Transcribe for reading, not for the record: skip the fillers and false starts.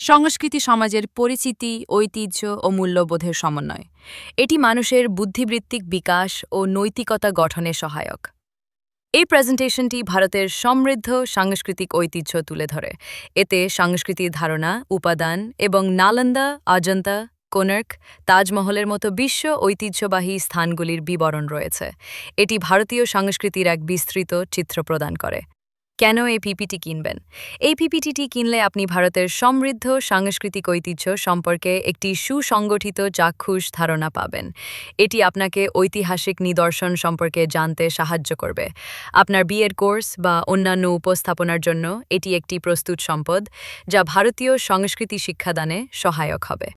সংস্কৃতি সমাজের পরিচিতি, ঐতিহ্য ও মূল্যবোধের সমন্বয়। এটি মানুষের বুদ্ধিবৃত্তিক বিকাশ ও নৈতিকতা গঠনে সহায়ক। এই প্রেজেন্টেশনটি ভারতের সমৃদ্ধ সাংস্কৃতিক ঐতিহ্য তুলে ধরে। এতে সংস্কৃতির ধারণা, উপাদান এবং নালন্দা, অজন্তা, কোনার্ক, তাজমহলের মতো বিশ্ব ঐতিহ্যবাহী স্থানগুলির বিবরণ রয়েছে। এটি ভারতীয় সংস্কৃতির এক বিস্তৃত চিত্র প্রদান করে। কেন এই পিপিটি কিনবেন? এই পিপিটিটি কিনলে আপনি ভারতের সমৃদ্ধ সাংস্কৃতিক ঐতিহ্য সম্পর্কে একটি সুসংগঠিত চাক্ষুষ ধারণা পাবেন। এটি আপনাকে ঐতিহাসিক নিদর্শন সম্পর্কে জানতে সাহায্য করবে। আপনার বিয়ের কোর্স বা অন্যান্য উপস্থাপনার জন্য এটি একটি প্রস্তুত সম্পদ, যা ভারতীয় সংস্কৃতি শিক্ষাদানে সহায়ক হবে।